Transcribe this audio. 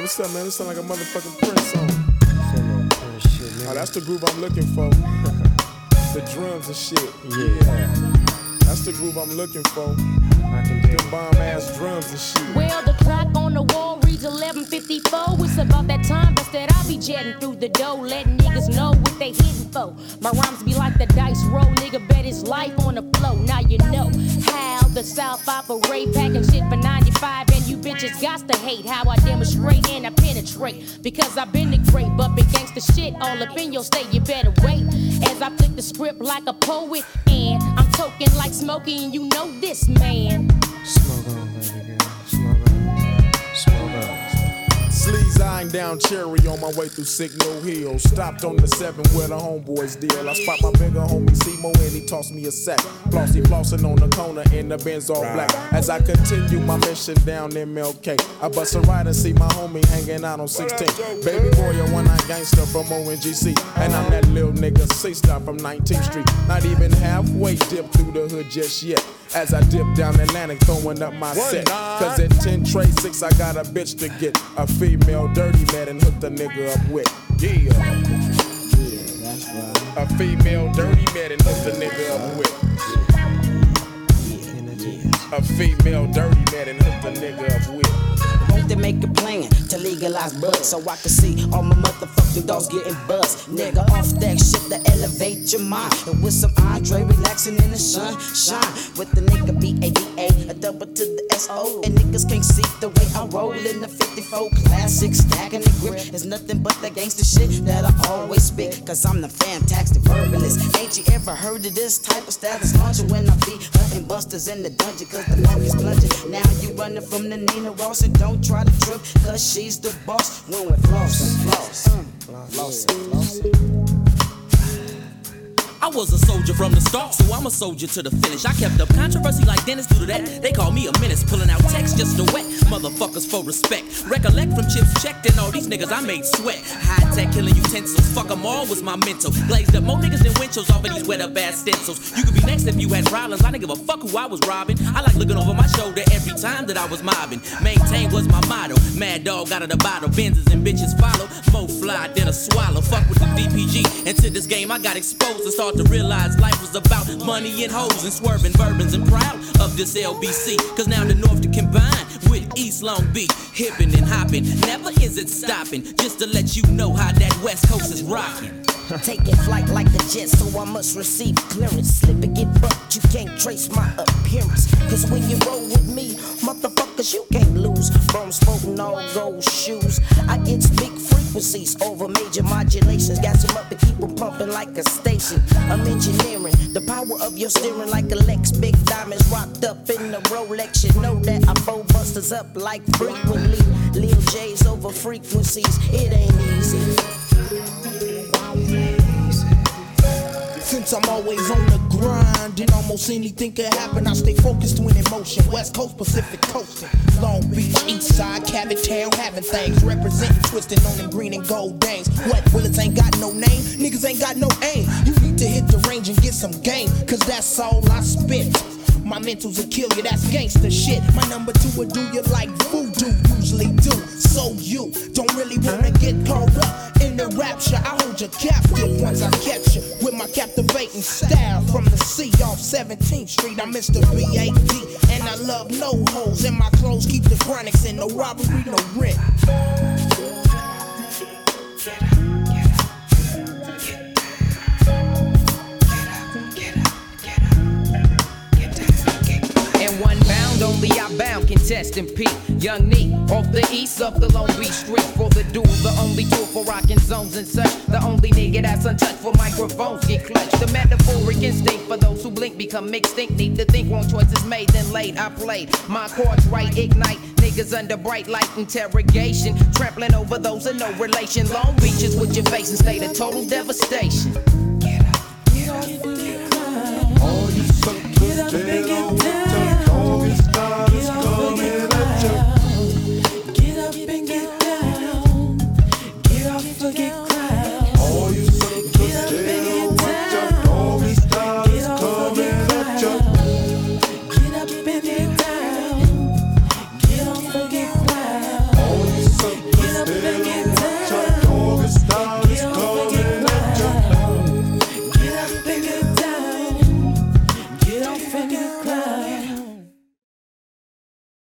what's up, man? This sound like a motherfucking Prince song. Oh, that's the groove I'm looking for. The drums and shit. Yeah. That's the groove I'm looking for. Them bomb ass drums and shit. Well, the clock on the wall reads 11:54. It's about that time, but that I'll be jetting through the door, letting niggas know what they hitting for. My rhymes be like the dice roll, nigga bet his life on the flow. Now you know how the South operate, packing shit for 95, and you bitches got to hate how I demonstrate and I penetrate. Because I've been the great, but been gangsta shit all up in your state. You better wait as I flip the script like a poet, and I'm toking like Smokey, and you know this man. Smoke on, baby girl. Smoke on. Smoke on. Sleeves eyeing down Cherry on my way through Signal Hill. Stopped on the 7 where the homeboys deal. I spot my bigger homie Simo and he tossed me a sack. Flossy flossing on the corner in the Benz all black. As I continue my mission down MLK, I bust a ride and see my homie hanging out on 16. Baby boy, a one-eyed gangster from ONGC. And I'm that little nigga C-Star from 19th Street. Not even halfway dipped through the hood just yet. As I dip down Atlantic, throwing up my set. Cause at 10 trade 6, I got a bitch to get. A female dirty man and hook the nigga up with. Yeah, That's right. a female dirty man and hook the nigga up with. A female dirty man and hook the nigga up with. Won't they make a plan to legalize bud so I can see all my motherfucking dogs getting buzzed? Nigga, off that shit to elevate your mind. And with some Andre relaxing in the sun, shine with the nigga B-A-D-A, a double to the S-O. And niggas can't see the way I roll in the 54 classic, stacking the grip. It's nothing but the gangster shit that I always spit, cause I'm the fantastic verbalist. Ain't you ever heard of this type of status launcher when I be hunting busters in the dungeon, cause the funk is plunging. Now you running from the Nina Ross, and don't try to trip, cause she's the boss when we're flossing. I was a soldier from the start, so I'm a soldier to the finish. I kept up controversy like Dennis. Due to that, they call me a menace, pulling out text just to wet motherfuckers for respect. Recollect from chips checked and all these niggas I made sweat. High tech killing utensils, fuck them all was my mental. Glazed up more niggas than windshields off of these wet up ass stencils. You could be next if you had problems. I didn't give a fuck who I was robbing. I like looking over my shoulder every time that I was mobbing. Maintain was my motto. Mad dog out of the bottle. Benzes and bitches follow. More fly than a swallow. Fuck with the DPG. Into this game I got exposed and started to realize life was about money and hoes and swerving bourbons, and proud of this LBC. Cause now the North to combine with East Long Beach. Hippin' and hopping, never is it stopping. Just to let you know how that West Coast is rocking. Taking flight like the jet, so I must receive clearance. Slip and get bucked, you can't trace my appearance. Cause when you roll with me, motherfuckers, you can't lose. From sporting all gold shoes, I get big frequencies over major modulations. Gas them up and keep them pumping like a station. I'm engineering the power of your steering like a Lex. Big diamonds wrapped up in the Rolex. You know that I fold busters up like frequently. Lil J's over frequencies, it ain't easy. Since I'm always on the grind and almost anything can happen, I stay focused when in motion. West Coast, Pacific coasting, Long Beach, East Side, Cabot Town, having things, representing, twisting on them green and gold dames. What, bullets ain't got no name? Niggas ain't got no aim. You need to hit the range and get some game, cause that's all I spit. My mentals will kill you, that's gangster shit. My number 2 will do you like voodoo, usually do. So you don't really wanna get caught up in the rapture. I hold you captive once I catch you with my captivating style. From the sea off 17th Street, I'm Mr. B.A.D. And I love no hoes, and my clothes keep the chronics in. No robbery, no rent. Only I bound, contestant P. Young Neat, off the east of the Long Beach street. For the duel, the only tool for rocking zones and such. The only nigga that's untouched for microphones get clutched. The metaphoric instinct for those who blink become extinct. Need to think wrong choices made, then late I played. My chords right, ignite. Niggas under bright light interrogation. Trampling over those in no relation. Long Beach is what you're facing, state of total devastation.